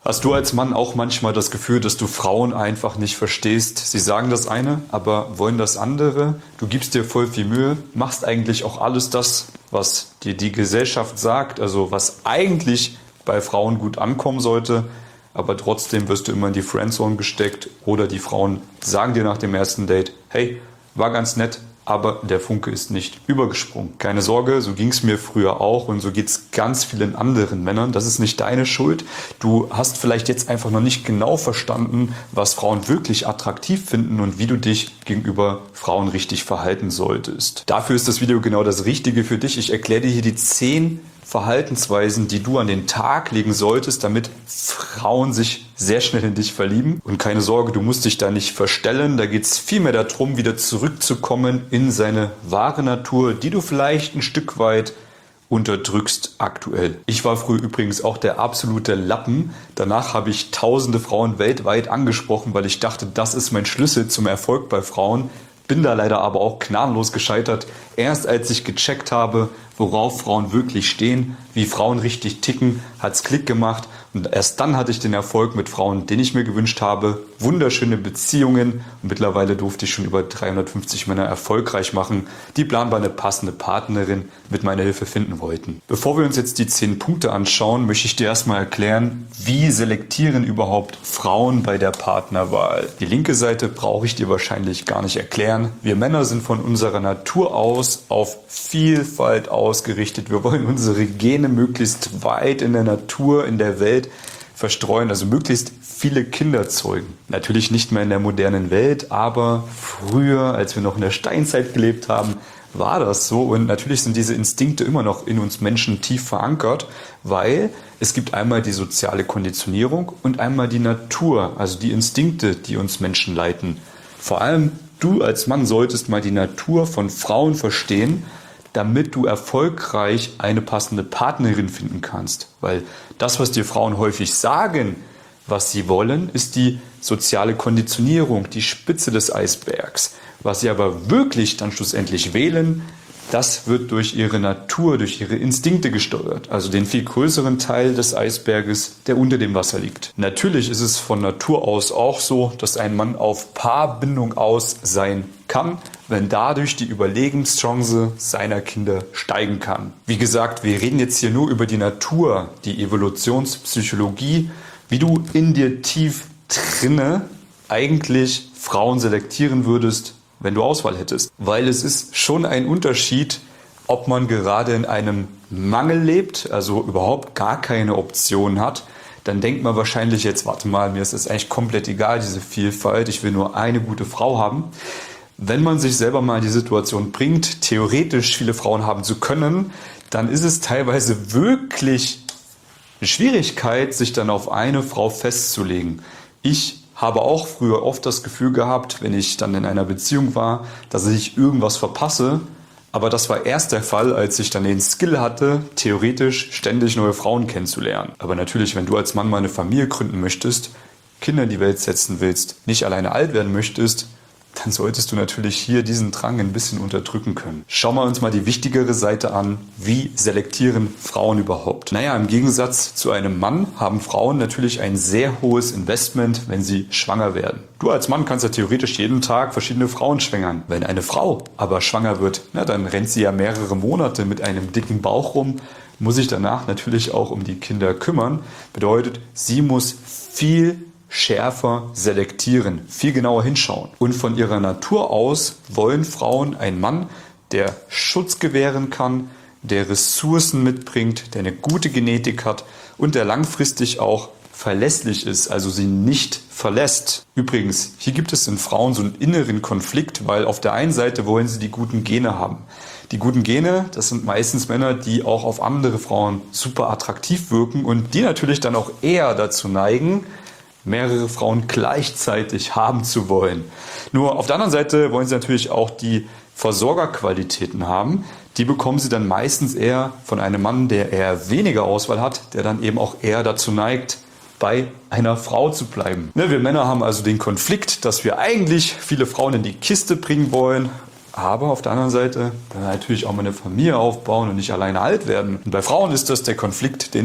Hast du als Mann auch manchmal das Gefühl, dass du Frauen einfach nicht verstehst? Sie sagen das eine, aber wollen das andere. Du gibst dir voll viel Mühe, machst eigentlich auch alles das, was dir die Gesellschaft sagt, also was eigentlich bei Frauen gut ankommen sollte, aber trotzdem wirst du immer in die Friendzone gesteckt oder die Frauen sagen dir nach dem ersten Date, hey, war ganz nett, aber der Funke ist nicht übergesprungen. Keine Sorge, so ging es mir früher auch und so geht es ganz vielen anderen Männern. Das ist nicht deine Schuld. Du hast vielleicht jetzt einfach noch nicht genau verstanden, was Frauen wirklich attraktiv finden und wie du dich gegenüber Frauen richtig verhalten solltest. Dafür ist das Video genau das Richtige für dich. Ich erkläre dir hier die 10 Verhaltensweisen, die du an den Tag legen solltest, damit Frauen sich sehr schnell in dich verlieben. Und keine Sorge, du musst dich da nicht verstellen. Da geht es vielmehr darum, wieder zurückzukommen in seine wahre Natur, die du vielleicht ein Stück weit unterdrückst aktuell. Ich war früher übrigens auch der absolute Lappen. Danach habe ich tausende Frauen weltweit angesprochen, weil ich dachte, das ist mein Schlüssel zum Erfolg bei Frauen. Bin da leider aber auch gnadenlos gescheitert. Erst als ich gecheckt habe, worauf Frauen wirklich stehen, wie Frauen richtig ticken, hat's Klick gemacht und erst dann hatte ich den Erfolg mit Frauen, den ich mir gewünscht habe. Wunderschöne Beziehungen und mittlerweile durfte ich schon über 350 Männer erfolgreich machen, die planbar eine passende Partnerin mit meiner Hilfe finden wollten. Bevor wir uns jetzt die 10 Punkte anschauen, möchte ich dir erstmal erklären, wie selektieren überhaupt Frauen bei der Partnerwahl. Die linke Seite brauche ich dir wahrscheinlich gar nicht erklären. Wir Männer sind von unserer Natur aus auf Vielfalt ausgerichtet. Wir wollen unsere Gene möglichst weit in der Natur, in der Welt verstreuen, also möglichst viele Kinder zeugen. Natürlich nicht mehr in der modernen Welt, aber früher, als wir noch in der Steinzeit gelebt haben, war das so. Und natürlich sind diese Instinkte immer noch in uns Menschen tief verankert, weil es gibt einmal die soziale Konditionierung und einmal die Natur, also die Instinkte, die uns Menschen leiten. Vor allem du als Mann solltest mal die Natur von Frauen verstehen, damit du erfolgreich eine passende Partnerin finden kannst. Weil das, was dir Frauen häufig sagen, was sie wollen, ist die soziale Konditionierung, die Spitze des Eisbergs. Was sie aber wirklich dann schlussendlich wählen, das wird durch ihre Natur, durch ihre Instinkte gesteuert. Also den viel größeren Teil des Eisberges, der unter dem Wasser liegt. Natürlich ist es von Natur aus auch so, dass ein Mann auf Paarbindung aus sein kann, wenn dadurch die Überlebenschance seiner Kinder steigen kann. Wie gesagt, wir reden jetzt hier nur über die Natur, die Evolutionspsychologie, wie du in dir tief drinne eigentlich Frauen selektieren würdest, wenn du Auswahl hättest. Weil es ist schon ein Unterschied, ob man gerade in einem Mangel lebt, also überhaupt gar keine Option hat. Dann denkt man wahrscheinlich jetzt, warte mal, mir ist das eigentlich komplett egal, diese Vielfalt, ich will nur eine gute Frau haben. Wenn man sich selber mal in die Situation bringt, theoretisch viele Frauen haben zu können, dann ist es teilweise wirklich eine Schwierigkeit, sich dann auf eine Frau festzulegen. Ich habe auch früher oft das Gefühl gehabt, wenn ich dann in einer Beziehung war, dass ich irgendwas verpasse. Aber das war erst der Fall, als ich dann den Skill hatte, theoretisch ständig neue Frauen kennenzulernen. Aber natürlich, wenn du als Mann mal eine Familie gründen möchtest, Kinder in die Welt setzen willst, nicht alleine alt werden möchtest, dann solltest du natürlich hier diesen Drang ein bisschen unterdrücken können. Schauen wir uns mal die wichtigere Seite an. Wie selektieren Frauen überhaupt? Naja, im Gegensatz zu einem Mann haben Frauen natürlich ein sehr hohes Investment, wenn sie schwanger werden. Du als Mann kannst ja theoretisch jeden Tag verschiedene Frauen schwängern. Wenn eine Frau aber schwanger wird, dann rennt sie ja mehrere Monate mit einem dicken Bauch rum, muss sich danach natürlich auch um die Kinder kümmern. Bedeutet, sie muss viel schärfer selektieren, viel genauer hinschauen. Und von ihrer Natur aus wollen Frauen einen Mann, der Schutz gewähren kann, der Ressourcen mitbringt, der eine gute Genetik hat und der langfristig auch verlässlich ist, also sie nicht verlässt. Übrigens, hier gibt es in Frauen so einen inneren Konflikt, weil auf der einen Seite wollen sie die guten Gene haben. Die guten Gene, das sind meistens Männer, die auch auf andere Frauen super attraktiv wirken und die natürlich dann auch eher dazu neigen, mehrere Frauen gleichzeitig haben zu wollen. Nur auf der anderen Seite wollen sie natürlich auch die Versorgerqualitäten haben. Die bekommen sie dann meistens eher von einem Mann, der eher weniger Auswahl hat, der dann eben auch eher dazu neigt, bei einer Frau zu bleiben. Wir Männer haben also den Konflikt, dass wir eigentlich viele Frauen in die Kiste bringen wollen, aber auf der anderen Seite dann natürlich auch mal eine Familie aufbauen und nicht alleine alt werden. Und bei Frauen ist das der Konflikt, den ich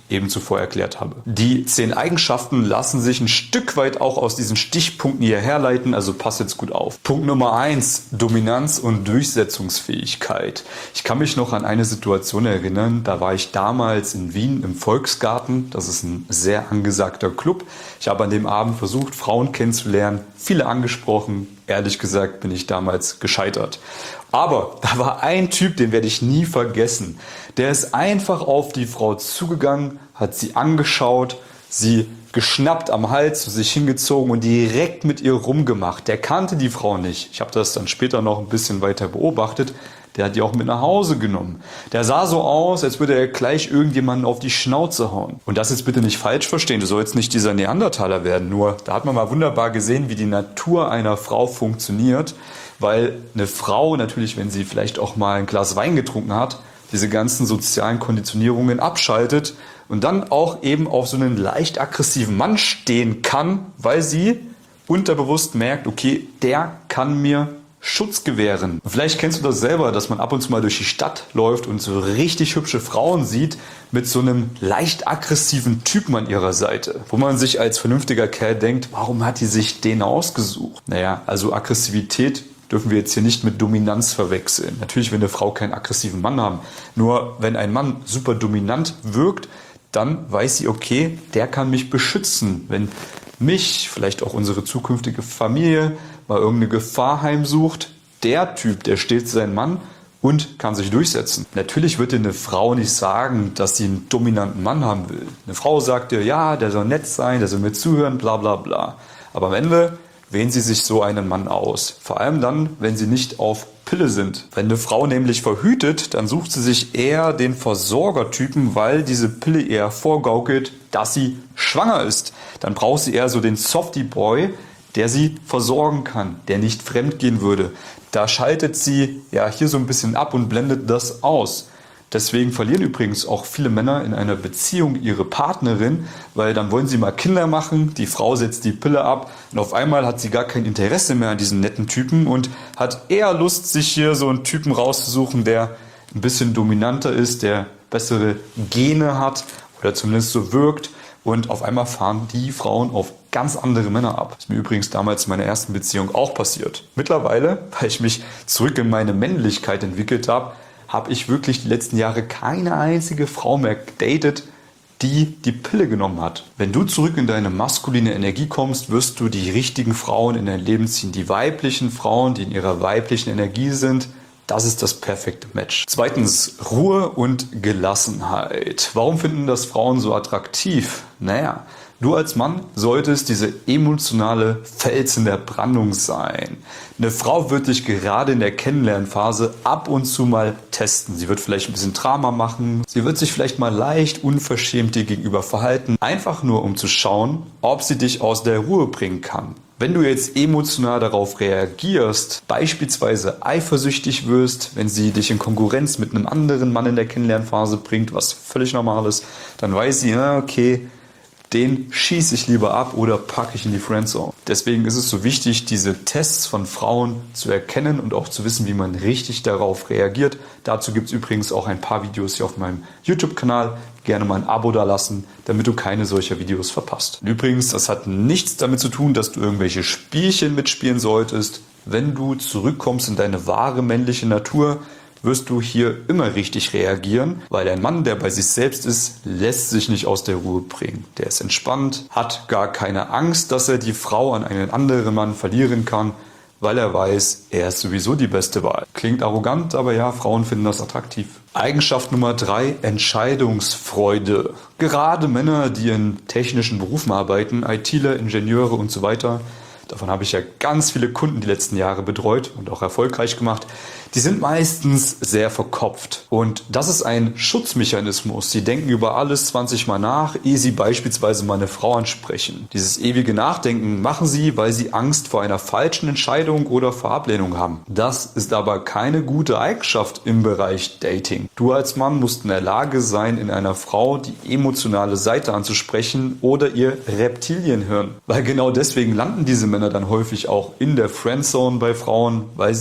eben zuvor erklärt habe. Die 10 Eigenschaften lassen sich ein Stück weit auch aus diesen Stichpunkten hier herleiten, also pass jetzt gut auf. Punkt Nummer 1, Dominanz und Durchsetzungsfähigkeit. Ich kann mich noch an eine Situation erinnern, da war ich damals in Wien im Volksgarten, das ist ein sehr angesagter Club. Ich habe an dem Abend versucht, Frauen kennenzulernen, viele angesprochen. Ehrlich gesagt bin ich damals gescheitert. Aber da war ein Typ, den werde ich nie vergessen. Der ist einfach auf die Frau zugegangen, hat sie angeschaut, sie geschnappt am Hals, zu sich hingezogen und direkt mit ihr rumgemacht. Der kannte die Frau nicht. Ich habe das dann später noch ein bisschen weiter beobachtet. Der hat die auch mit nach Hause genommen. Der sah so aus, als würde er gleich irgendjemanden auf die Schnauze hauen. Und das jetzt bitte nicht falsch verstehen, du sollst nicht dieser Neandertaler werden. Nur, da hat man mal wunderbar gesehen, wie die Natur einer Frau funktioniert. Weil eine Frau natürlich, wenn sie vielleicht auch mal ein Glas Wein getrunken hat, diese ganzen sozialen Konditionierungen abschaltet und dann auch eben auf so einen leicht aggressiven Mann stehen kann, weil sie unterbewusst merkt, okay, der kann mir Schutz gewähren. Vielleicht kennst du das selber, dass man ab und zu mal durch die Stadt läuft und so richtig hübsche Frauen sieht mit so einem leicht aggressiven Typen an ihrer Seite, wo man sich als vernünftiger Kerl denkt, warum hat die sich den ausgesucht? Naja, also Aggressivität dürfen wir jetzt hier nicht mit Dominanz verwechseln. Natürlich will eine Frau keinen aggressiven Mann haben. Nur wenn ein Mann super dominant wirkt, dann weiß sie, okay, der kann mich beschützen. Wenn mich, vielleicht auch unsere zukünftige Familie, mal irgendeine Gefahr heimsucht, der Typ, der steht sein Mann und kann sich durchsetzen. Natürlich wird dir eine Frau nicht sagen, dass sie einen dominanten Mann haben will. Eine Frau sagt dir, ja, der soll nett sein, der soll mir zuhören, bla bla bla. Aber am Ende wählen sie sich so einen Mann aus. Vor allem dann, wenn sie nicht auf Pille sind. Wenn eine Frau nämlich verhütet, dann sucht sie sich eher den Versorgertypen, weil diese Pille eher vorgaukelt, dass sie schwanger ist. Dann braucht sie eher so den Softie Boy, der sie versorgen kann, der nicht fremdgehen würde. Da schaltet sie ja hier so ein bisschen ab und blendet das aus. Deswegen verlieren übrigens auch viele Männer in einer Beziehung ihre Partnerin, weil dann wollen sie mal Kinder machen, die Frau setzt die Pille ab und auf einmal hat sie gar kein Interesse mehr an diesem netten Typen und hat eher Lust, sich hier so einen Typen rauszusuchen, der ein bisschen dominanter ist, der bessere Gene hat oder zumindest so wirkt. Und auf einmal fahren die Frauen auf ganz andere Männer ab. Das ist mir übrigens damals in meiner ersten Beziehung auch passiert. Mittlerweile, weil ich mich zurück in meine Männlichkeit entwickelt habe, habe ich wirklich die letzten Jahre keine einzige Frau mehr gedatet, die die Pille genommen hat. Wenn du zurück in deine maskuline Energie kommst, wirst du die richtigen Frauen in dein Leben ziehen. Die weiblichen Frauen, die in ihrer weiblichen Energie sind, das ist das perfekte Match. Zweitens, Ruhe und Gelassenheit. Warum finden das Frauen so attraktiv? Naja, du als Mann solltest diese emotionale Fels in der Brandung sein. Eine Frau wird dich gerade in der Kennenlernphase ab und zu mal testen. Sie wird vielleicht ein bisschen Drama machen. Sie wird sich vielleicht mal leicht unverschämt dir gegenüber verhalten. Einfach nur, um zu schauen, ob sie dich aus der Ruhe bringen kann. Wenn du jetzt emotional darauf reagierst, beispielsweise eifersüchtig wirst, wenn sie dich in Konkurrenz mit einem anderen Mann in der Kennenlernphase bringt, was völlig normal ist, dann weiß sie, okay, den schieße ich lieber ab oder packe ich in die Friendzone. Deswegen ist es so wichtig, diese Tests von Frauen zu erkennen und auch zu wissen, wie man richtig darauf reagiert. Dazu gibt es übrigens auch ein paar Videos hier auf meinem YouTube-Kanal. Gerne mal ein Abo da lassen, damit du keine solcher Videos verpasst. Und übrigens, das hat nichts damit zu tun, dass du irgendwelche Spielchen mitspielen solltest. Wenn du zurückkommst in deine wahre männliche Natur, wirst du hier immer richtig reagieren, weil ein Mann, der bei sich selbst ist, lässt sich nicht aus der Ruhe bringen. Der ist entspannt, hat gar keine Angst, dass er die Frau an einen anderen Mann verlieren kann, weil er weiß, er ist sowieso die beste Wahl. Klingt arrogant, aber ja, Frauen finden das attraktiv. Eigenschaft Nummer 3, Entscheidungsfreude. Gerade Männer, die in technischen Berufen arbeiten, ITler, Ingenieure und so weiter, davon habe ich ja ganz viele Kunden die letzten Jahre betreut und auch erfolgreich gemacht. Die sind meistens sehr verkopft. Und das ist ein Schutzmechanismus. Sie denken über alles 20 Mal nach, ehe sie beispielsweise mal eine Frau ansprechen. Dieses ewige Nachdenken machen sie, weil sie Angst vor einer falschen Entscheidung oder vor Ablehnung haben. Das ist aber keine gute Eigenschaft im Bereich Dating. Du als Mann musst in der Lage sein, in einer Frau die emotionale Seite anzusprechen oder ihr Reptilienhirn. Weil genau deswegen landen diese Männer dann häufig auch in der Friendzone bei Frauen, weil sie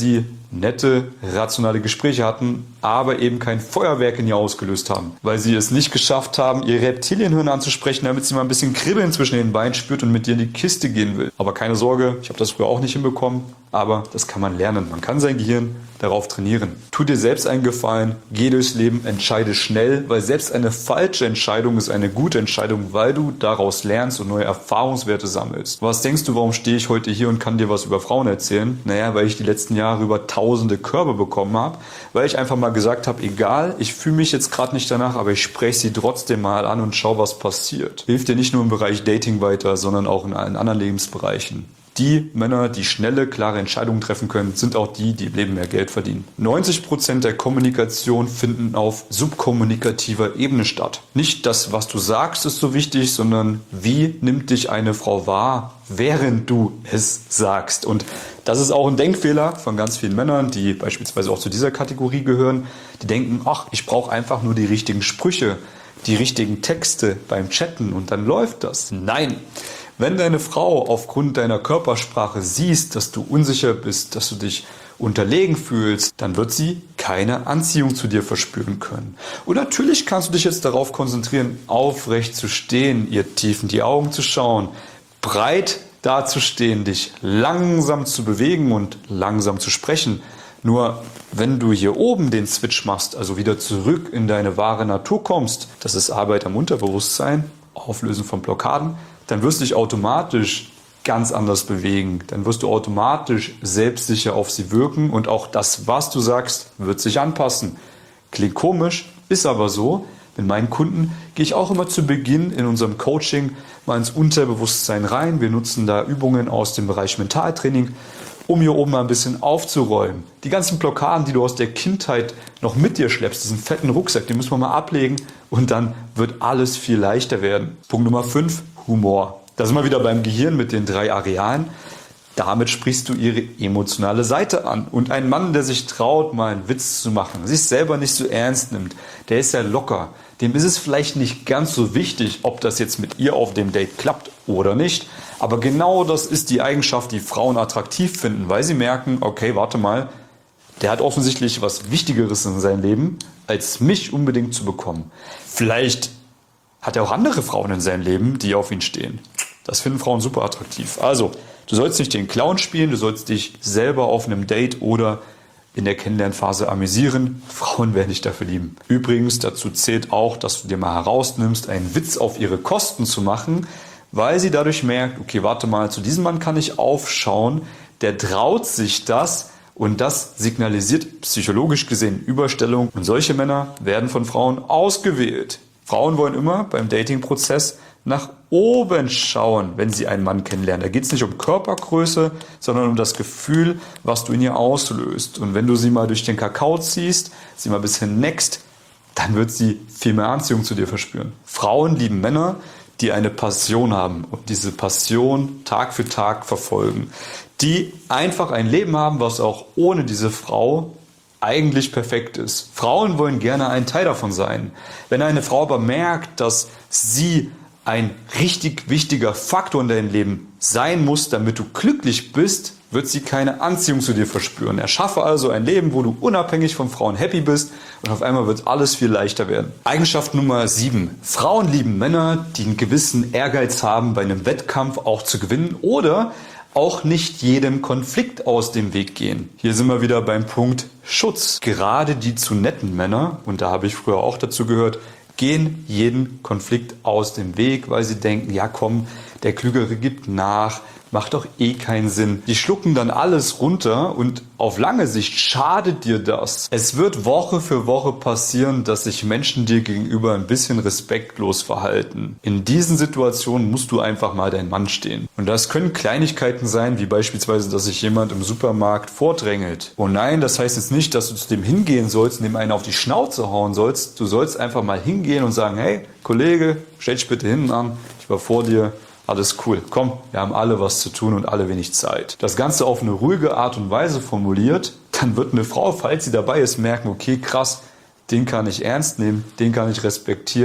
nette, rationale Gespräche hatten, aber eben kein Feuerwerk in ihr ausgelöst haben, weil sie es nicht geschafft haben, ihr Reptilienhirn anzusprechen, damit sie mal ein bisschen Kribbeln zwischen den Beinen spürt und mit dir in die Kiste gehen will. Aber keine Sorge, ich habe das früher auch nicht hinbekommen, aber das kann man lernen. Man kann sein Gehirn darauf trainieren. Tu dir selbst einen Gefallen, geh durchs Leben, entscheide schnell, weil selbst eine falsche Entscheidung ist eine gute Entscheidung, weil du daraus lernst und neue Erfahrungswerte sammelst. Was denkst du, warum stehe ich heute hier und kann dir was über Frauen erzählen? Naja, weil ich die letzten Jahre über tausende Körbe bekommen habe, weil ich einfach mal gesagt habe, egal, ich fühle mich jetzt gerade nicht danach, aber ich spreche sie trotzdem mal an und schau, was passiert. Hilft dir nicht nur im Bereich Dating weiter, sondern auch in allen anderen Lebensbereichen. Die Männer, die schnelle, klare Entscheidungen treffen können, sind auch die, die im Leben mehr Geld verdienen. 90% der Kommunikation finden auf subkommunikativer Ebene statt. Nicht das, was du sagst, ist so wichtig, sondern wie nimmt dich eine Frau wahr, während du es sagst. Und das ist auch ein Denkfehler von ganz vielen Männern, die beispielsweise auch zu dieser Kategorie gehören. Die denken, ach, ich brauche einfach nur die richtigen Sprüche, die richtigen Texte beim Chatten und dann läuft das. Nein! Wenn deine Frau aufgrund deiner Körpersprache siehst, dass du unsicher bist, dass du dich unterlegen fühlst, dann wird sie keine Anziehung zu dir verspüren können. Und natürlich kannst du dich jetzt darauf konzentrieren, aufrecht zu stehen, ihr tief in die Augen zu schauen, breit dazustehen, dich langsam zu bewegen und langsam zu sprechen. Nur wenn du hier oben den Switch machst, also wieder zurück in deine wahre Natur kommst, das ist Arbeit am Unterbewusstsein, Auflösen von Blockaden, dann wirst du dich automatisch ganz anders bewegen. Dann wirst du automatisch selbstsicher auf sie wirken und auch das, was du sagst, wird sich anpassen. Klingt komisch, ist aber so. Mit meinen Kunden gehe ich auch immer zu Beginn in unserem Coaching mal ins Unterbewusstsein rein. Wir nutzen da Übungen aus dem Bereich Mentaltraining, um hier oben mal ein bisschen aufzuräumen. Die ganzen Blockaden, die du aus der Kindheit noch mit dir schleppst, diesen fetten Rucksack, den müssen wir mal ablegen und dann wird alles viel leichter werden. Punkt Nummer 5, Humor. Da sind wir wieder beim Gehirn mit den 3 Arealen. Damit sprichst du ihre emotionale Seite an. Und ein Mann, der sich traut, mal einen Witz zu machen, sich selber nicht so ernst nimmt, der ist ja locker. Dem ist es vielleicht nicht ganz so wichtig, ob das jetzt mit ihr auf dem Date klappt oder nicht. Aber genau das ist die Eigenschaft, die Frauen attraktiv finden, weil sie merken, okay, warte mal, der hat offensichtlich was Wichtigeres in seinem Leben, als mich unbedingt zu bekommen. Vielleicht hat er auch andere Frauen in seinem Leben, die auf ihn stehen. Das finden Frauen super attraktiv. Also, du sollst nicht den Clown spielen, du sollst dich selber auf einem Date oder in der Kennenlernphase amüsieren. Frauen werden dich dafür lieben. Übrigens, dazu zählt auch, dass du dir mal herausnimmst, einen Witz auf ihre Kosten zu machen, weil sie dadurch merkt, okay, warte mal, zu diesem Mann kann ich aufschauen, der traut sich das und das signalisiert psychologisch gesehen Überstellung und solche Männer werden von Frauen ausgewählt. Frauen wollen immer beim Dating-Prozess nach oben schauen, wenn sie einen Mann kennenlernen. Da geht es nicht um Körpergröße, sondern um das Gefühl, was du in ihr auslöst. Und wenn du sie mal durch den Kakao ziehst, sie mal ein bisschen neckst, dann wird sie viel mehr Anziehung zu dir verspüren. Frauen lieben Männer, die eine Passion haben und diese Passion Tag für Tag verfolgen. Die einfach ein Leben haben, was auch ohne diese Frau eigentlich perfekt ist. Frauen wollen gerne ein Teil davon sein. Wenn eine Frau aber merkt, dass sie ein richtig wichtiger Faktor in deinem Leben sein muss, damit du glücklich bist, wird sie keine Anziehung zu dir verspüren. Erschaffe also ein Leben, wo du unabhängig von Frauen happy bist und auf einmal wird alles viel leichter werden. Eigenschaft Nummer 7. Frauen lieben Männer, die einen gewissen Ehrgeiz haben, bei einem Wettkampf auch zu gewinnen oder auch nicht jedem Konflikt aus dem Weg gehen. Hier sind wir wieder beim Punkt Schutz. Gerade die zu netten Männer, und da habe ich früher auch dazu gehört, gehen jeden Konflikt aus dem Weg, weil sie denken, ja komm, der Klügere gibt nach, macht doch eh keinen Sinn. Die schlucken dann alles runter und auf lange Sicht schadet dir das. Es wird Woche für Woche passieren, dass sich Menschen dir gegenüber ein bisschen respektlos verhalten. In diesen Situationen musst du einfach mal dein Mann stehen. Und das können Kleinigkeiten sein, wie beispielsweise, dass sich jemand im Supermarkt vordrängelt. Oh nein, das heißt jetzt nicht, dass du zu dem hingehen sollst und dem einen auf die Schnauze hauen sollst. Du sollst einfach mal hingehen und sagen, hey Kollege, stell dich bitte hinten an, ich war vor dir. Alles cool, komm, wir haben alle was zu tun und alle wenig Zeit. Das Ganze auf eine ruhige Art und Weise formuliert, dann wird eine Frau, falls sie dabei ist, merken, okay, krass, den kann ich ernst nehmen, den kann ich respektieren,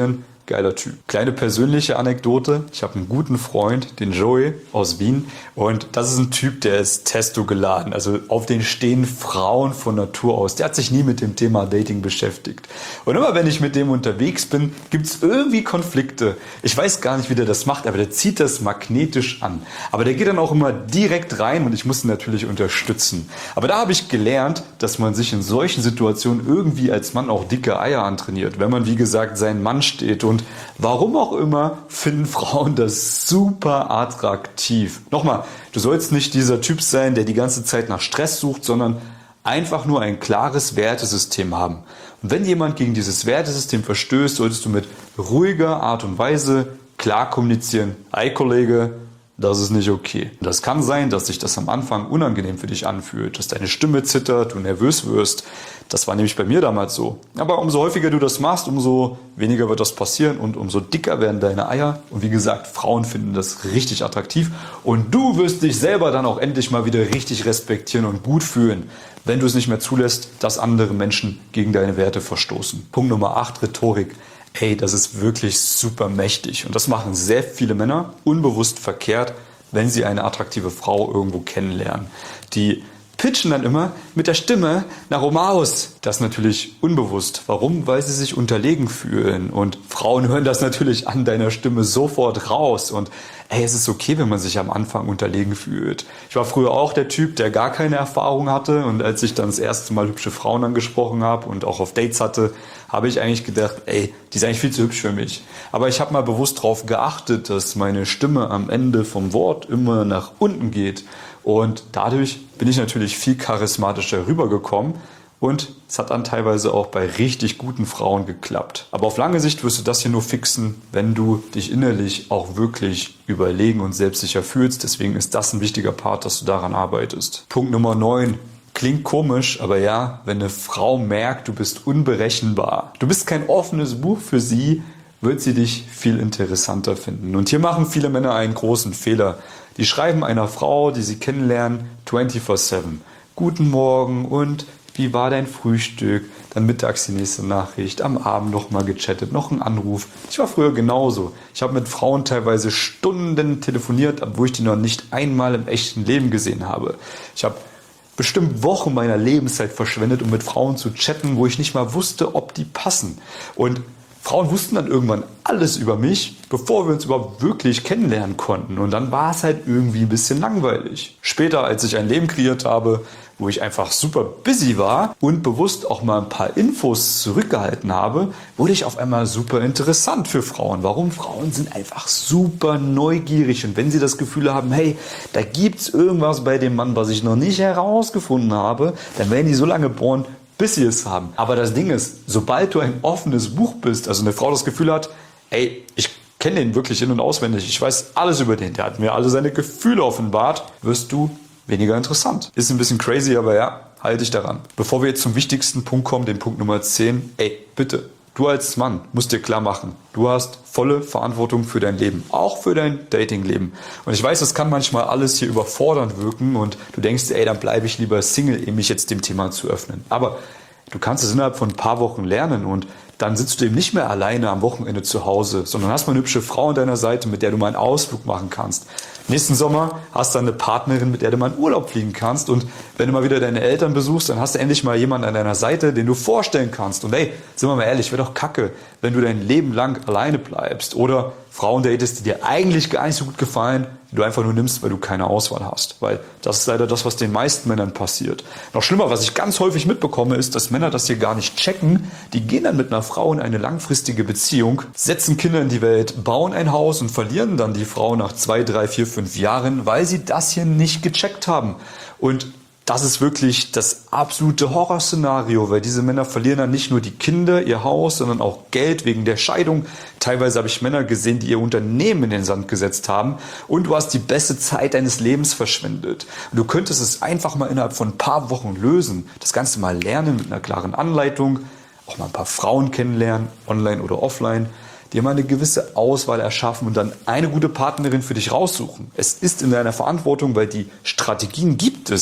geiler Typ. Kleine persönliche Anekdote. Ich habe einen guten Freund, den Joey aus Wien. Und das ist ein Typ, der ist testo geladen. Also auf den stehen Frauen von Natur aus. Der hat sich nie mit dem Thema Dating beschäftigt. Und immer wenn ich mit dem unterwegs bin, gibt es irgendwie Konflikte. Ich weiß gar nicht, wie der das macht, aber der zieht das magnetisch an. Aber der geht dann auch immer direkt rein und ich muss ihn natürlich unterstützen. Aber da habe ich gelernt, dass man sich in solchen Situationen irgendwie als Mann auch dicke Eier antrainiert. Wenn man, wie gesagt, seinen Mann steht. Und warum auch immer, finden Frauen das super attraktiv. Nochmal, du sollst nicht dieser Typ sein, der die ganze Zeit nach Stress sucht, sondern einfach nur ein klares Wertesystem haben. Und wenn jemand gegen dieses Wertesystem verstößt, solltest du mit ruhiger Art und Weise klar kommunizieren. Hey Kollege, das ist nicht okay. Das kann sein, dass sich das am Anfang unangenehm für dich anfühlt, dass deine Stimme zittert, du nervös wirst. Das war nämlich bei mir damals so. Aber umso häufiger du das machst, umso weniger wird das passieren und umso dicker werden deine Eier. Und wie gesagt, Frauen finden das richtig attraktiv. Und du wirst dich selber dann auch endlich mal wieder richtig respektieren und gut fühlen, wenn du es nicht mehr zulässt, dass andere Menschen gegen deine Werte verstoßen. Punkt Nummer 8, Rhetorik. Hey, das ist wirklich super mächtig und das machen sehr viele Männer unbewusst verkehrt, wenn sie eine attraktive Frau irgendwo kennenlernen. Die pitchen dann immer mit der Stimme nach oben aus. Das natürlich unbewusst. Warum? Weil sie sich unterlegen fühlen und Frauen hören das natürlich an deiner Stimme sofort raus und es ist okay, wenn man sich am Anfang unterlegen fühlt. Ich war früher auch der Typ, der gar keine Erfahrung hatte und als ich dann das erste Mal hübsche Frauen angesprochen habe und auch auf Dates hatte, habe ich eigentlich gedacht, die ist eigentlich viel zu hübsch für mich. Aber ich habe mal bewusst darauf geachtet, dass meine Stimme am Ende vom Wort immer nach unten geht und dadurch bin ich natürlich viel charismatischer rübergekommen. Und es hat dann teilweise auch bei richtig guten Frauen geklappt. Aber auf lange Sicht wirst du das hier nur fixen, wenn du dich innerlich auch wirklich überlegen und selbstsicher fühlst. Deswegen ist das ein wichtiger Part, dass du daran arbeitest. Punkt Nummer 9. Klingt komisch, aber ja, wenn eine Frau merkt, du bist unberechenbar, du bist kein offenes Buch für sie, wird sie dich viel interessanter finden. Und hier machen viele Männer einen großen Fehler. Die schreiben einer Frau, die sie kennenlernen, 24/7. Guten Morgen und wie war dein Frühstück? Dann mittags die nächste Nachricht, am Abend nochmal gechattet, noch ein Anruf. Ich war früher genauso. Ich habe mit Frauen teilweise Stunden telefoniert, obwohl ich die noch nicht einmal im echten Leben gesehen habe. Ich habe bestimmt Wochen meiner Lebenszeit verschwendet, um mit Frauen zu chatten, wo ich nicht mal wusste, ob die passen. Und Frauen wussten dann irgendwann alles über mich, bevor wir uns überhaupt wirklich kennenlernen konnten. Und dann war es halt irgendwie ein bisschen langweilig. Später, als ich ein Leben kreiert habe, wo ich einfach super busy war und bewusst auch mal ein paar Infos zurückgehalten habe, wurde ich auf einmal super interessant für Frauen. Warum? Frauen sind einfach super neugierig und wenn sie das Gefühl haben, hey, da gibt's irgendwas bei dem Mann, was ich noch nicht herausgefunden habe, dann werden die so lange bohren, bis sie es haben. Aber das Ding ist, sobald du ein offenes Buch bist, also eine Frau das Gefühl hat, ich kenne den wirklich in- und auswendig, ich weiß alles über den, der hat mir alle seine Gefühle offenbart, wirst du weniger interessant. Ist ein bisschen crazy, aber ja, halte dich daran. Bevor wir jetzt zum wichtigsten Punkt kommen, den Punkt Nummer 10, bitte, du als Mann musst dir klar machen, du hast volle Verantwortung für dein Leben, auch für dein Datingleben. Und ich weiß, das kann manchmal alles hier überfordernd wirken und du denkst, dann bleibe ich lieber Single, mich jetzt dem Thema zu öffnen. Aber du kannst es innerhalb von ein paar Wochen lernen und dann sitzt du eben nicht mehr alleine am Wochenende zu Hause, sondern hast mal eine hübsche Frau an deiner Seite, mit der du mal einen Ausflug machen kannst. Nächsten Sommer hast du eine Partnerin, mit der du mal in Urlaub fliegen kannst und wenn du mal wieder deine Eltern besuchst, dann hast du endlich mal jemanden an deiner Seite, den du vorstellen kannst. Und sind wir mal ehrlich, wäre doch kacke, wenn du dein Leben lang alleine bleibst oder Frauen datest, die dir eigentlich gar nicht so gut gefallen, die du einfach nur nimmst, weil du keine Auswahl hast. Weil das ist leider das, was den meisten Männern passiert. Noch schlimmer, was ich ganz häufig mitbekomme, ist, dass Männer das hier gar nicht checken. Die gehen dann mit einer Frau in eine langfristige Beziehung, setzen Kinder in die Welt, bauen ein Haus und verlieren dann die Frau nach 2, 3, 4, 5 Jahren, weil sie das hier nicht gecheckt haben. Und das ist wirklich das absolute Horrorszenario, weil diese Männer verlieren dann nicht nur die Kinder, ihr Haus, sondern auch Geld wegen der Scheidung. Teilweise habe ich Männer gesehen, die ihr Unternehmen in den Sand gesetzt haben und du hast die beste Zeit deines Lebens verschwendet. Und du könntest es einfach mal innerhalb von ein paar Wochen lösen. Das Ganze mal lernen mit einer klaren Anleitung, auch mal ein paar Frauen kennenlernen, online oder offline, dir mal eine gewisse Auswahl erschaffen und dann eine gute Partnerin für dich raussuchen. Es ist in deiner Verantwortung, weil die Strategien gibt es.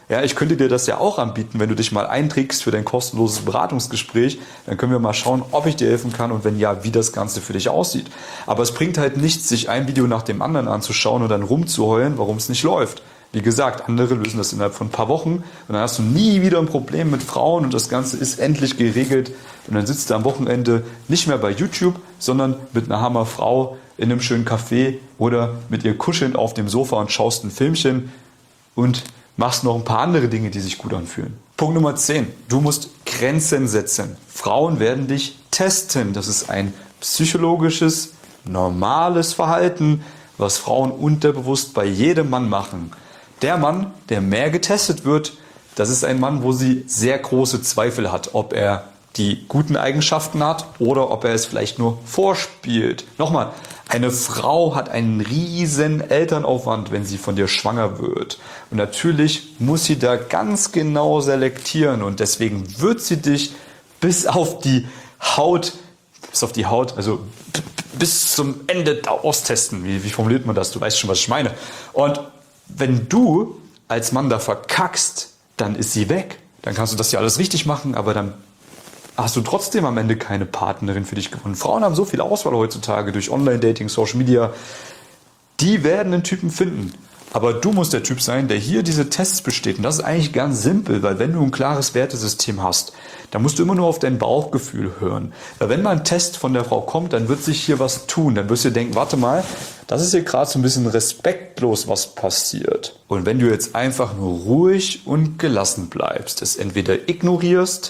Ja, ich könnte dir das ja auch anbieten, wenn du dich mal einträgst für dein kostenloses Beratungsgespräch. Dann können wir mal schauen, ob ich dir helfen kann und wenn ja, wie das Ganze für dich aussieht. Aber es bringt halt nichts, sich ein Video nach dem anderen anzuschauen und dann rumzuheulen, warum es nicht läuft. Wie gesagt, andere lösen das innerhalb von ein paar Wochen und dann hast du nie wieder ein Problem mit Frauen und das Ganze ist endlich geregelt. Und dann sitzt du am Wochenende nicht mehr bei YouTube, sondern mit einer Hammerfrau in einem schönen Café oder mit ihr kuschelnd auf dem Sofa und schaust ein Filmchen und machst noch ein paar andere Dinge, die sich gut anfühlen. Punkt Nummer 10. Du musst Grenzen setzen. Frauen werden dich testen. Das ist ein psychologisches, normales Verhalten, was Frauen unterbewusst bei jedem Mann machen. Der Mann, der mehr getestet wird, das ist ein Mann, wo sie sehr große Zweifel hat, ob er die guten Eigenschaften hat oder ob er es vielleicht nur vorspielt. Nochmal, eine Frau hat einen riesen Elternaufwand, wenn sie von dir schwanger wird. Und natürlich muss sie da ganz genau selektieren und deswegen wird sie dich bis auf die Haut, also bis zum Ende da austesten. Wie formuliert man das? Du weißt schon, was ich meine. Und wenn du als Mann da verkackst, dann ist sie weg. Dann kannst du das ja alles richtig machen, aber dann hast du trotzdem am Ende keine Partnerin für dich gefunden. Frauen haben so viel Auswahl heutzutage durch Online-Dating, Social Media. Die werden einen Typen finden. Aber du musst der Typ sein, der hier diese Tests besteht. Und das ist eigentlich ganz simpel, weil wenn du ein klares Wertesystem hast, dann musst du immer nur auf dein Bauchgefühl hören. Weil wenn mal ein Test von der Frau kommt, dann wird sich hier was tun. Dann wirst du dir denken, warte mal, das ist hier gerade so ein bisschen respektlos, was passiert. Und wenn du jetzt einfach nur ruhig und gelassen bleibst, es entweder ignorierst,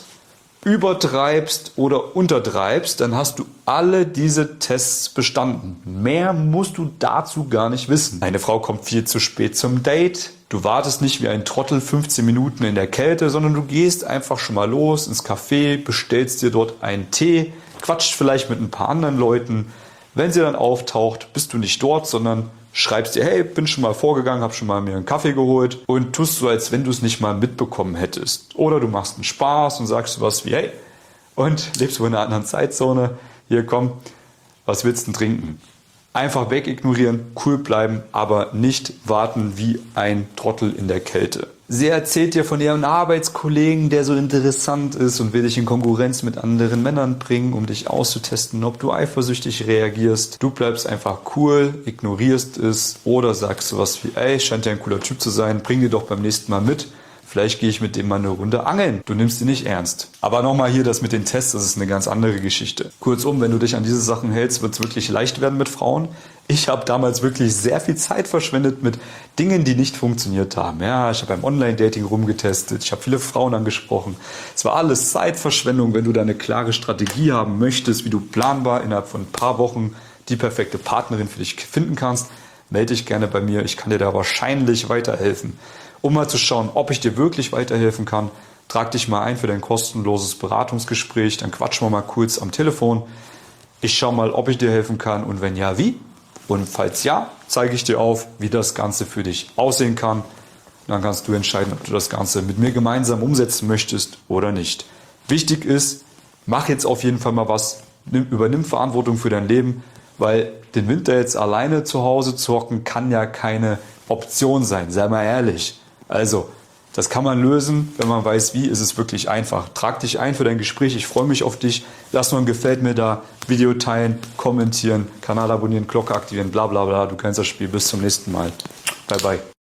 übertreibst oder untertreibst, dann hast du alle diese Tests bestanden. Mehr musst du dazu gar nicht wissen. Eine Frau kommt viel zu spät zum Date. Du wartest nicht wie ein Trottel 15 Minuten in der Kälte, sondern du gehst einfach schon mal los ins Café, bestellst dir dort einen Tee, quatscht vielleicht mit ein paar anderen Leuten. Wenn sie dann auftaucht, bist du nicht dort, sondern schreibst dir, hey, bin schon mal vorgegangen, hab schon mal mir einen Kaffee geholt und tust so, als wenn du es nicht mal mitbekommen hättest. Oder du machst einen Spaß und sagst sowas wie, hey, und lebst wohl in einer anderen Zeitzone, hier komm, was willst du denn trinken? Einfach wegignorieren, cool bleiben, aber nicht warten wie ein Trottel in der Kälte. Sie erzählt dir von ihrem Arbeitskollegen, der so interessant ist und will dich in Konkurrenz mit anderen Männern bringen, um dich auszutesten, ob du eifersüchtig reagierst. Du bleibst einfach cool, ignorierst es oder sagst sowas wie, ey, scheint ja ein cooler Typ zu sein, bring dir doch beim nächsten Mal mit. Vielleicht gehe ich mit dem mal eine Runde angeln. Du nimmst ihn nicht ernst. Aber nochmal hier das mit den Tests, das ist eine ganz andere Geschichte. Kurzum, wenn du dich an diese Sachen hältst, wird es wirklich leicht werden mit Frauen. Ich habe damals wirklich sehr viel Zeit verschwendet mit Dingen, die nicht funktioniert haben. Ja, ich habe beim Online-Dating rumgetestet, ich habe viele Frauen angesprochen. Es war alles Zeitverschwendung, wenn du da eine klare Strategie haben möchtest, wie du planbar innerhalb von ein paar Wochen die perfekte Partnerin für dich finden kannst. Melde dich gerne bei mir, ich kann dir da wahrscheinlich weiterhelfen. Um mal zu schauen, ob ich dir wirklich weiterhelfen kann, trag dich mal ein für dein kostenloses Beratungsgespräch, dann quatschen wir mal kurz am Telefon. Ich schaue mal, ob ich dir helfen kann und wenn ja, wie. Und falls ja, zeige ich dir auf, wie das Ganze für dich aussehen kann. Dann kannst du entscheiden, ob du das Ganze mit mir gemeinsam umsetzen möchtest oder nicht. Wichtig ist, mach jetzt auf jeden Fall mal was, übernimm Verantwortung für dein Leben, weil den Winter jetzt alleine zu Hause zu hocken, kann ja keine Option sein, sei mal ehrlich. Also, das kann man lösen, wenn man weiß, wie, ist es wirklich einfach. Trag dich ein für dein Gespräch, ich freue mich auf dich. Lass nur ein Gefällt mir da, Video teilen, kommentieren, Kanal abonnieren, Glocke aktivieren, bla bla bla. Du kennst das Spiel, bis zum nächsten Mal. Bye bye.